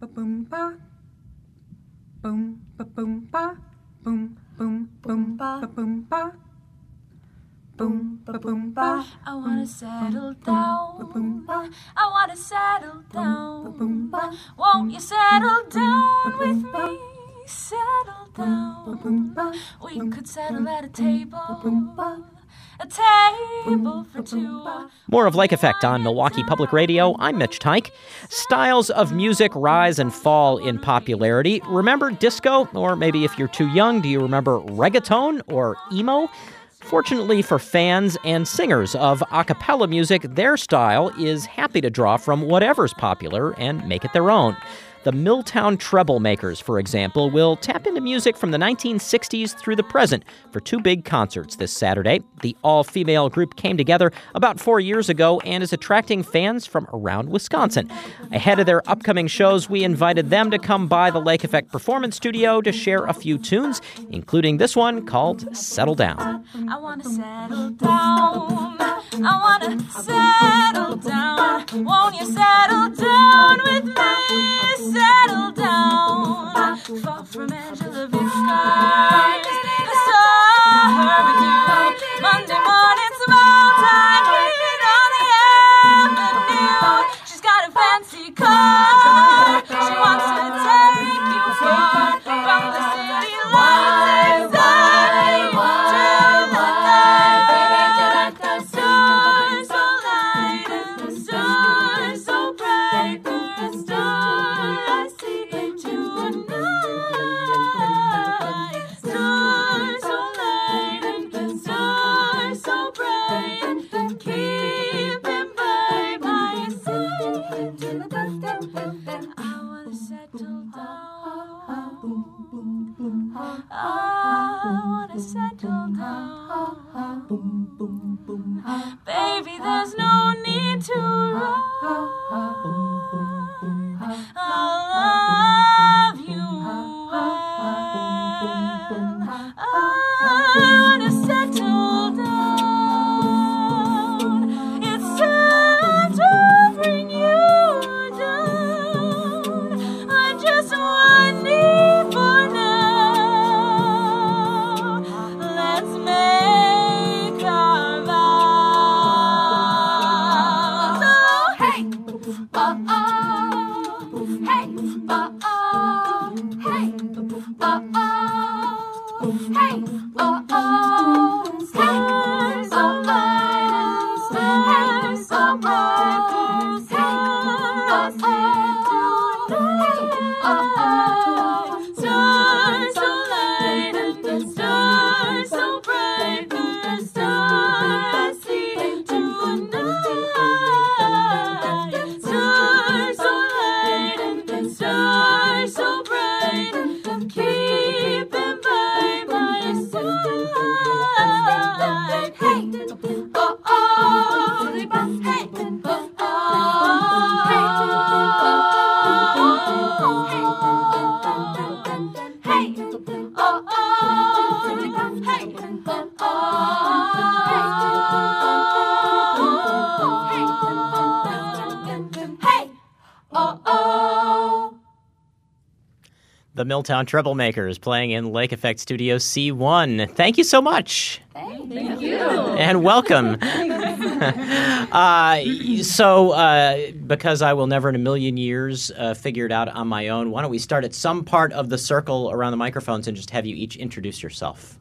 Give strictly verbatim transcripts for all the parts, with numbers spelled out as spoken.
ba-boom ba. Boom ba-boom ba. Boom boom boom ba-boom ba. Boom ba-boom ba. I wanna settle down. I wanna settle down. Won't you settle down with me? Settle down. We could settle at a table. A table for two. More of Lake Effect on Milwaukee Public Radio. I'm Mitch Tyke. Styles of music rise and fall in popularity. Remember disco? Or maybe if you're too young, do you remember reggaeton or emo? Fortunately for fans and singers of a cappella music, their style is happy to draw from whatever's popular and make it their own. The Milltown Treblemakers, for example, will tap into music from the nineteen sixties through the present for two big concerts this Saturday. The all-female group came together about four years ago and is attracting fans from around Wisconsin. Ahead of their upcoming shows, we invited them to come by the Lake Effect Performance Studio to share a few tunes, including this one called Settle Down. I wanna settle down. I wanna settle down. Won't you settle down with me? Settle down. Far from Angela Vickers. I saw her with you Monday morning, small time, hit on the avenue. She's got a fancy car. She wants to take you far from the city lights inside to the night. The stars so light and the stars so bright. The stars I see tonight. Stars so light and the stars so bright. Keep them by my side. I wanna settle down. I wanna settle down. Baby, there's no need to run. I love you well. I wanna settle down. It's time to bring you down. I just want you for now. Let's make our vows. Oh, hey, oh, oh, hey, oh, oh, hey, oh, oh, hey, oh, oh, stars so bright, stars so bright, stars so bright, stars so light and the stars so bright, the stars I see tonight. Stars so light and the stars so bright, keep them by my side. Hey, oh oh, hey, oh oh, hey, oh oh, hey, oh oh, hey, oh oh. The Milltown Treblemakers playing in Lake Effect Studio C one. Thank you so much. Thank you. And welcome. uh, so, uh, because I will never in a million years uh, figure it out on my own, why don't we start at some part of the circle around the microphones and just have you each introduce yourself.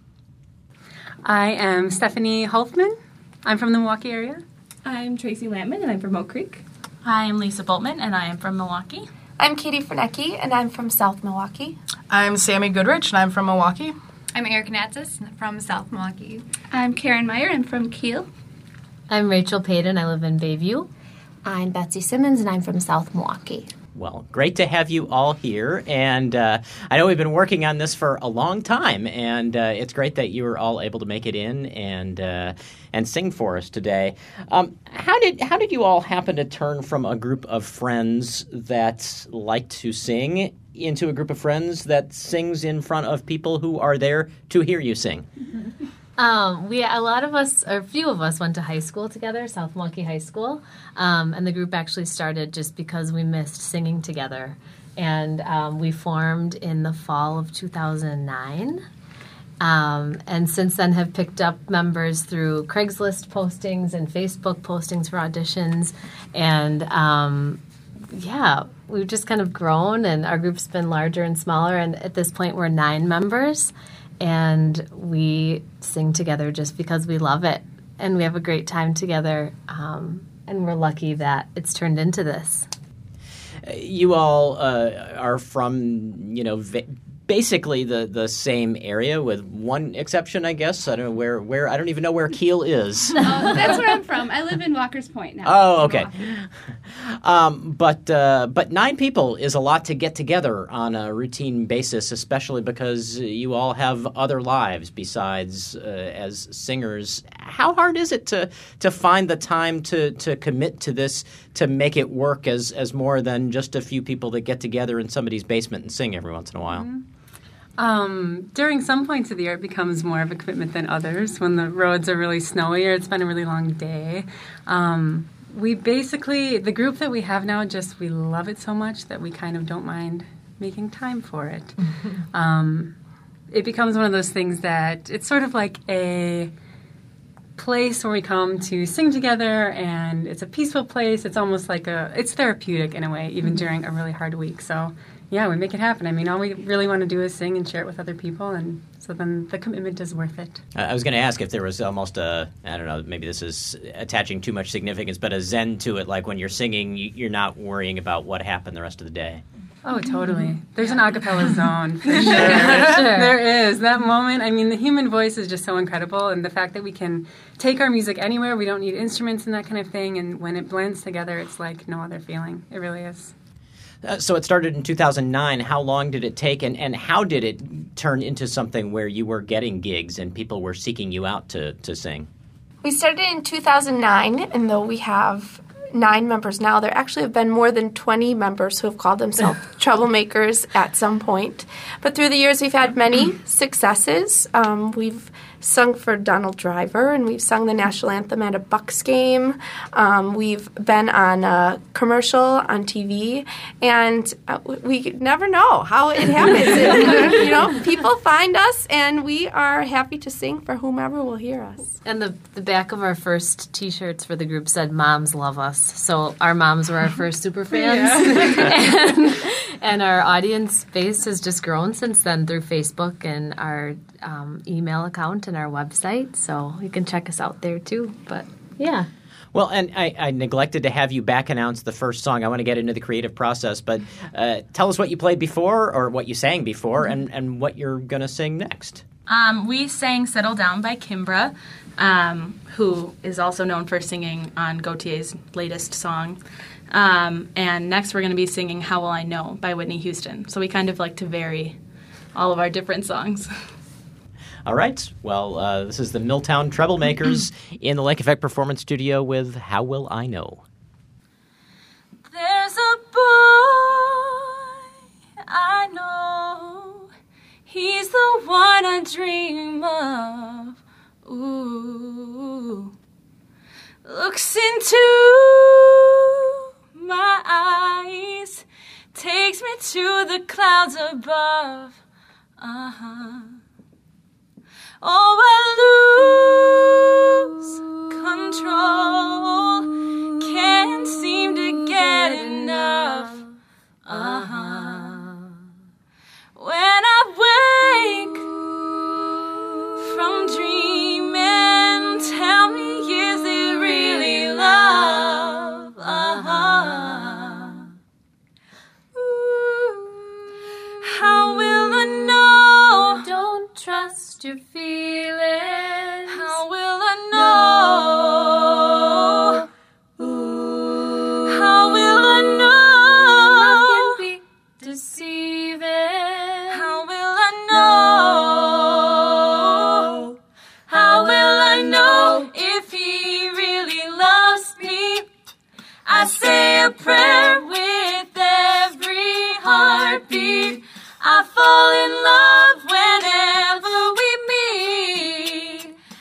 I am Stephanie Holfman. I'm from the Milwaukee area. I'm Tracy Lampman, and I'm from Oak Creek. Hi, I'm Lisa Boltman, and I am from Milwaukee. I'm Katie Fernecki, and I'm from South Milwaukee. I'm Sammy Goodrich, and I'm from Milwaukee. I'm Erica Natzis from South Milwaukee. I'm Karen Meyer. I'm from Kiel. I'm Rachel Payton. I live in Bayview. I'm Betsy Simmons, and I'm from South Milwaukee. Well, great to have you all here, and uh, I know we've been working on this for a long time, and uh, it's great that you were all able to make it in and uh, and sing for us today. Um, how did how did you all happen to turn from a group of friends that like to sing into a group of friends that sings in front of people who are there to hear you sing? Um, we a lot of us, or a few of us, went to high school together, South Milwaukee High School, um, and the group actually started just because we missed singing together, and um, we formed in the fall of two thousand nine, um, and since then have picked up members through Craigslist postings and Facebook postings for auditions, and um, yeah, we've just kind of grown, and our group's been larger and smaller, and at this point we're nine members. And we sing together just because we love it, and we have a great time together, um, and we're lucky that it's turned into this. You all uh, are from, you know, va- basically the, the same area, with one exception, I guess. I don't know where, where I don't even know where Kiel is. Oh, that's where I'm from. I live in Walker's Point now. Oh, okay. Um, but uh, but nine people is a lot to get together on a routine basis, especially because you all have other lives besides uh, as singers. How hard is it to to find the time to, to commit to this, to make it work as, as more than just a few people that get together in somebody's basement and sing every once in a while? Mm-hmm. Um, during some points of the year, it becomes more of a commitment than others. When the roads are really snowy or it's been a really long day. Um, we basically, the group that we have now, just we love it so much that we kind of don't mind making time for it. um, it becomes one of those things that it's sort of like a place where we come to sing together, and it's a peaceful place. It's almost like a, it's therapeutic in a way, even during a really hard week. So yeah, we make it happen. I mean, all we really want to do is sing and share it with other people, and so then the commitment is worth it. I was going to ask if there was almost a, I don't know, maybe this is attaching too much significance, but a zen to it, like when you're singing, you're not worrying about what happened the rest of the day. Oh, totally. There's an a cappella zone, for sure. sure. There is. That moment, I mean, the human voice is just so incredible, and the fact that we can take our music anywhere, we don't need instruments and that kind of thing, and when it blends together, it's like no other feeling. It really is. Uh, so it started in two thousand nine. How long did it take, and, and how did it turn into something where you were getting gigs and people were seeking you out to, to sing? We started in two thousand nine, and though we have nine members now, there actually have been more than twenty members who have called themselves troublemakers at some point. But through the years, we've had many successes. Um, we've sung for Donald Driver, and we've sung the national anthem at a Bucks game. Um, we've been on a commercial on T V, and uh, we never know how it happens. And, you know, people find us, and we are happy to sing for whomever will hear us. And the, the back of our first T-shirts for the group said, "Moms love us." So our moms were our first super fans. and, and our audience base has just grown since then through Facebook and our um, email account and our website. So you can check us out there too. But yeah. Well, and I, I neglected to have you back announce the first song. I want to get into the creative process, but uh, tell us what you played before, or what you sang before, and, and what you're going to sing next. Um, we sang Settle Down by Kimbra, um, who is also known for singing on Gautier's latest song. Um, and next we're going to be singing How Will I Know by Whitney Houston. So we kind of like to vary all of our different songs. All right. Well, uh, this is the Milltown Troublemakers in the Lake Effect Performance Studio with How Will I Know. There's a boy I know. He's the one I dream of. Ooh. Looks into my eyes. Takes me to the clouds above. Uh-huh. Oh, I lose control. Can't seem to get enough. Uh-huh. When I wake from dreaming, tell me, is it really love? Uh-huh. Ooh. How will I know? Don't trust your feelings. How will I know? Ooh. How will I know? Love can be deceiving. How will I know? How will I know if he really loves me? I say a prayer with every heartbeat. I fall in love whenever we meet.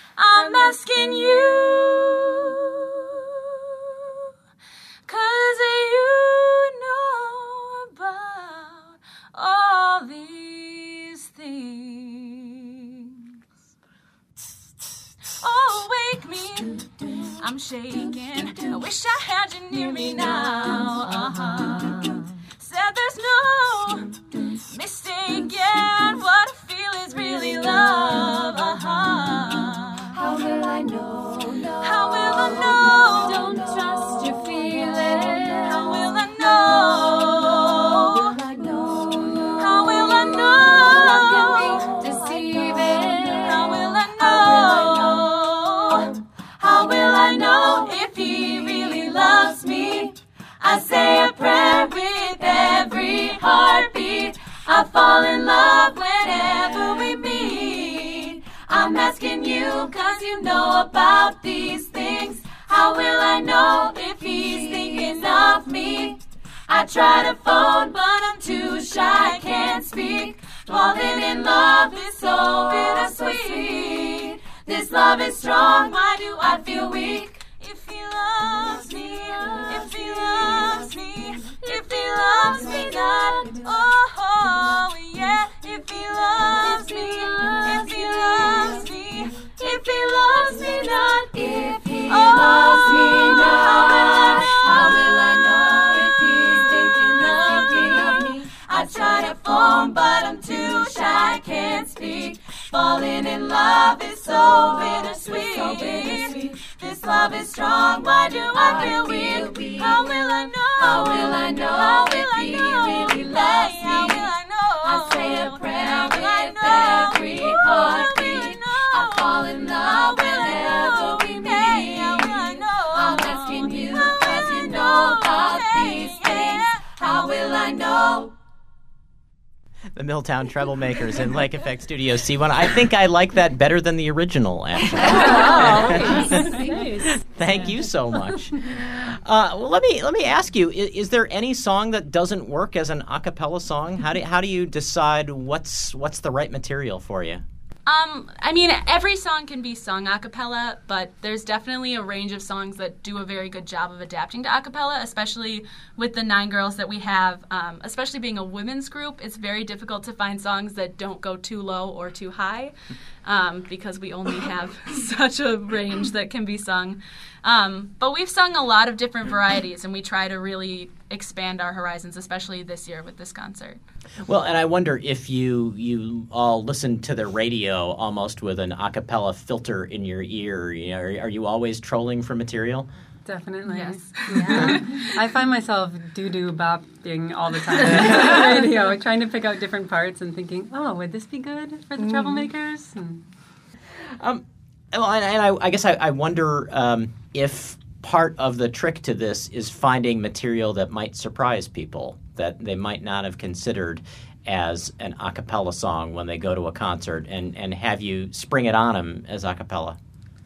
I'm shaking. I wish I had you near me now. Uh-huh. Said there's no mistaking what I feel is really love. Uh-huh. How will I know? know? How will I know? Don't trust your feelings. How will I know? How will I know? How will I know? Love can be deceiving. How will I know? How will I know if he really loves me? I say a prayer with every heartbeat. I fall in love whenever we meet. I'm asking you cause you know about these things. How will I know if he's thinking of me? I try to phone but I'm too shy, can't speak. Falling in love is so bittersweet. This love is strong, why do I feel weak? If he loves me, if he loves me, if he loves me not, oh yeah. If he loves me, if he loves me, if he loves me not, If he oh, loves me not, how will I know if he's thinking of me? I try to phone but I'm too shy, can't speak. Falling in love is so bittersweet. So bittersweet. This love is strong, why do I feel weak? How will I know? How will I know How will if I he know? really loves How will me? I know? I say a prayer How will I with know? every Ooh, how will heartbeat. I know? I fall in love whenever we meet. Hey, how will I know? I'm asking you How will cause I you know about Hey, these yeah. things. How will I know? The Milltown Troublemakers in Lake Effect Studio C one. I think I like that better than the original, actually. Nice. Thank you so much. Uh, well, let me let me ask you: is, is there any song that doesn't work as an a cappella song? How do how do you decide what's what's the right material for you? Um, I mean, every song can be sung a cappella, but there's definitely a range of songs that do a very good job of adapting to a cappella, especially with the nine girls that we have. Um, especially being a women's group, it's very difficult to find songs that don't go too low or too high, um, because we only have such a range that can be sung. Um, but we've sung a lot of different varieties, and we try to really expand our horizons, especially this year with this concert. Well, and I wonder if you you all listen to the radio almost with an a cappella filter in your ear. You know, are, are you always trolling for material? Definitely. Yes. Yeah. I find myself doo-doo bopping all the time on the radio, trying to pick out different parts and thinking, oh, would this be good for the Troublemakers? And Um, well, and, and I, I guess I, I wonder um, if part of the trick to this is finding material that might surprise people, that they might not have considered as an a cappella song when they go to a concert, and, and have you spring it on them as a cappella.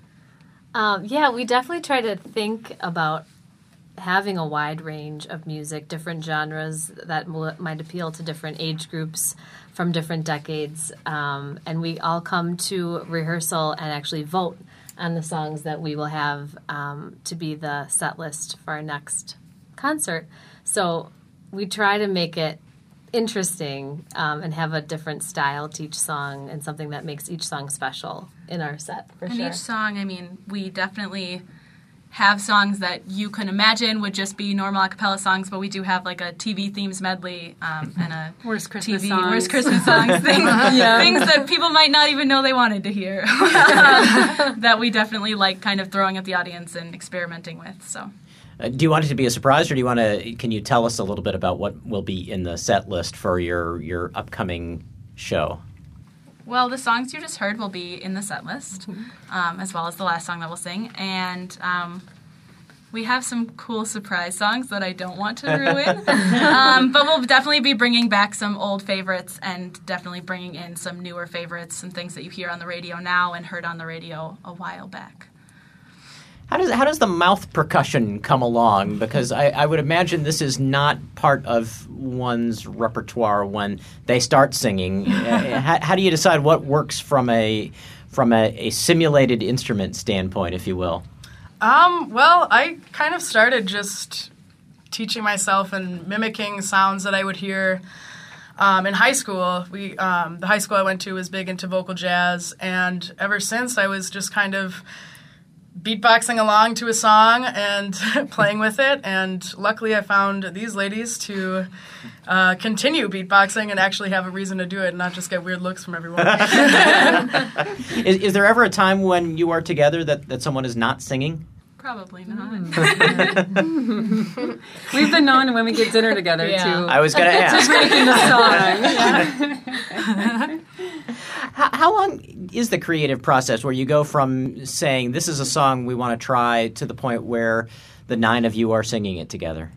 Um, yeah, we definitely try to think about having a wide range of music, different genres that m- might appeal to different age groups from different decades. Um, and we all come to rehearsal and actually vote on the songs that we will have um, to be the set list for our next concert. So we try to make it interesting um, and have a different style to each song and something that makes each song special in our set, for And sure. each song, I mean, we definitely have songs that you can imagine would just be normal a cappella songs, but we do have like a T V themes medley um, and a Worst Christmas T V songs. worst Christmas songs, things, Yeah. things that people might not even know they wanted to hear, that we definitely like kind of throwing at the audience and experimenting with. So. Uh, do you want it to be a surprise, or do you want to? Can you tell us a little bit about what will be in the set list for your your upcoming show? Well, the songs you just heard will be in the set list, um, as well as the last song that we'll sing. And um, we have some cool surprise songs that I don't want to ruin. um, but we'll definitely be bringing back some old favorites and definitely bringing in some newer favorites, some things that you hear on the radio now and heard on the radio a while back. How does how does the mouth percussion come along? Because I, I would imagine this is not part of one's repertoire when they start singing. uh, how, how do you decide what works from a from a, a simulated instrument standpoint, if you will? Um, well, I kind of started just teaching myself and mimicking sounds that I would hear um, in high school. We um, the high school I went to was big into vocal jazz, and ever since I was just kind of beatboxing along to a song and playing with it. And luckily I found these ladies to uh, continue beatboxing and actually have a reason to do it and not just get weird looks from everyone. is, is there ever a time when you are together that, that someone is not singing? Probably not. We've been known when we get dinner together Yeah. to I was going to ask. making the song. Yeah. How, how long is the creative process where you go from saying this is a song we want to try to the point where the nine of you are singing it together?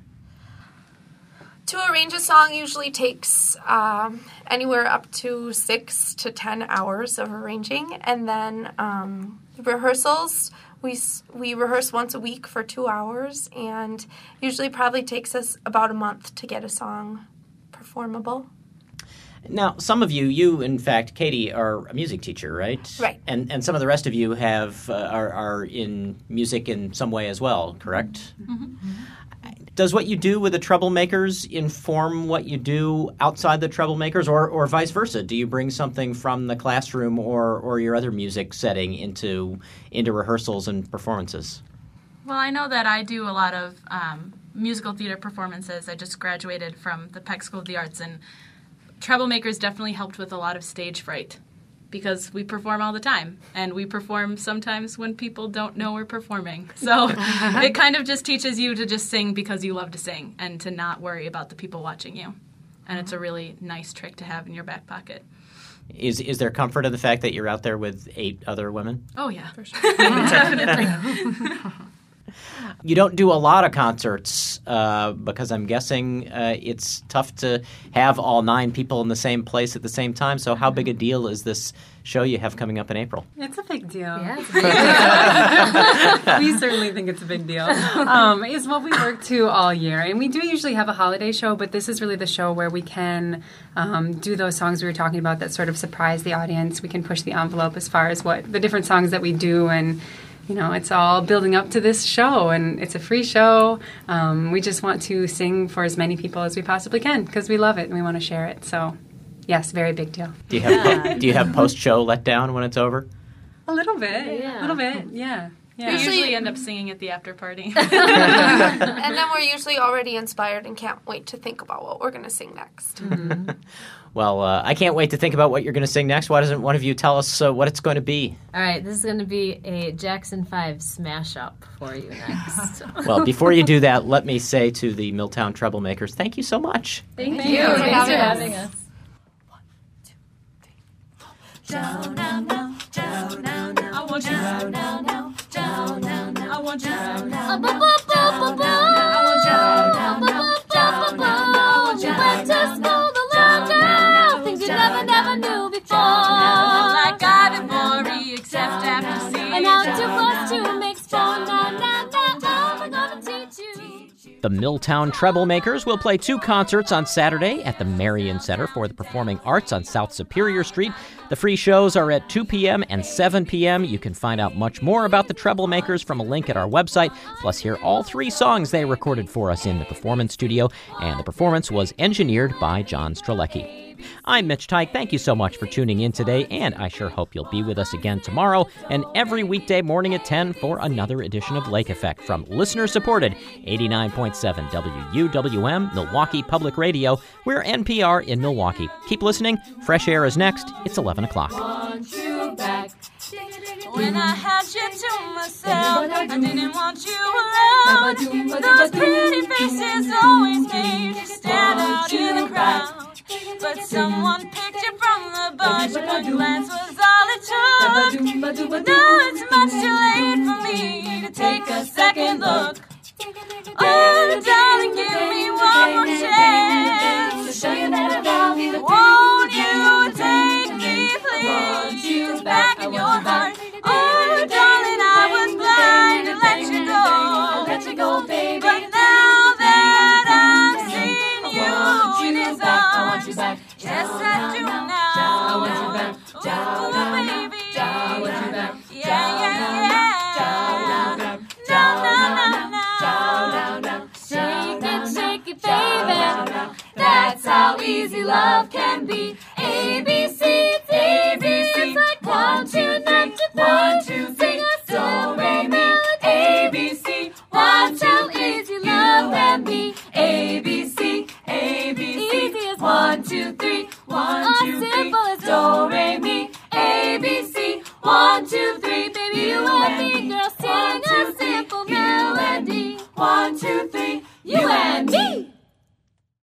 To arrange a song usually takes um, anywhere up to six to ten hours of arranging, and then um, rehearsals. We we rehearse once a week for two hours, and usually probably takes us about a month to get a song performable. Now, some of you, you in fact, Katie, are a music teacher, right? Right. And and some of the rest of you have uh, are are in music in some way as well, correct? Mm-hmm. Does what you do with the Troublemakers inform what you do outside the Troublemakers, or, or vice versa? Do you bring something from the classroom or, or your other music setting into into rehearsals and performances? Well, I know that I do a lot of um, musical theater performances. I just graduated from the Peck School of the Arts, and Troublemakers definitely helped with a lot of stage fright because we perform all the time, and we perform sometimes when people don't know we're performing. So it kind of just teaches you to just sing because you love to sing and to not worry about the people watching you. And it's a really nice trick to have in your back pocket. Is is there comfort in the fact that you're out there with eight other women? Oh, yeah, for sure. Definitely. You don't do a lot of concerts uh, because I'm guessing uh, it's tough to have all nine people in the same place at the same time. So how big a deal is this show you have coming up in April? It's a big deal. Yeah, it's a big deal. We certainly think it's a big deal. Um, it's what we work to all year. And we do usually have a holiday show, but this is really the show where we can um, do those songs we were talking about that sort of surprise the audience. We can push the envelope as far as what the different songs that we do, and you know, it's all building up to this show, and it's a free show. Um, we just want to sing for as many people as we possibly can because we love it and we want to share it. So, yes, very big deal. Do you have Yeah. do you have post-show letdown when it's over? A little bit. Yeah. A little bit, yeah. We yeah. usually end up singing at the after party. And then we're usually already inspired and can't wait to think about what we're going to sing next. Mm-hmm. Well, uh, I can't wait to think about what you're going to sing next. Why doesn't one of you tell us uh, what it's going to be? All right, this is going to be a Jackson five smash up for you next. Well, before you do that, let me say to the Milltown Troublemakers, thank you so much. Thank, Thank you. you. Thanks Thanks for for having us. Down, down, down, down, down, down. I want you down, down, down, down, down, down. I want you down, down, down, down, down, down. I want you down, down, down, down, down. I want you Went to school the long girl, things you never, never knew before. Like Ivory, except after seeing And now two plus two makes four. Now, now, now, I'm gonna teach you. The Milltown Troublemakers will play two concerts on Saturday at the Marion Center for the Performing Arts on South Superior Street. The free shows are at two p.m. and seven p.m. You can find out much more about the Troublemakers from a link at our website, plus hear all three songs they recorded for us in the performance studio, and the performance was engineered by John Strelecki. I'm Mitch Tyke. Thank you so much for tuning in today, and I sure hope you'll be with us again tomorrow and every weekday morning at ten for another edition of Lake Effect from listener-supported eighty-nine point seven W U W M Milwaukee Public Radio. We're N P R in Milwaukee. Keep listening. Fresh Air is next. It's eleven o'clock. want you back. When I had you to myself, I didn't want you around. Those pretty faces always made you stand out in the crowd. But someone picked you from the bunch, one glance was all it took. Now it's much too late for me to take a second look. Oh, darling, give me one more chance to show you that I love you. Won't you take me, please? It's back in your heart. Oh, darling, I was blind to let you go. Let you go, baby. But now that I've seen you in his arms, yes, I do now. I want you back. Oh, baby. I want you back. Yeah, yeah, yeah. Down, down, down, down. Shake it, shake it, baby. That's how easy love can be. A, B, C, it's easy. It's like one, two, three, one, two, three, do, re, mi, One, two, three. One, two, three. Do, re, mi, A, B, C. One, two, three. Baby, you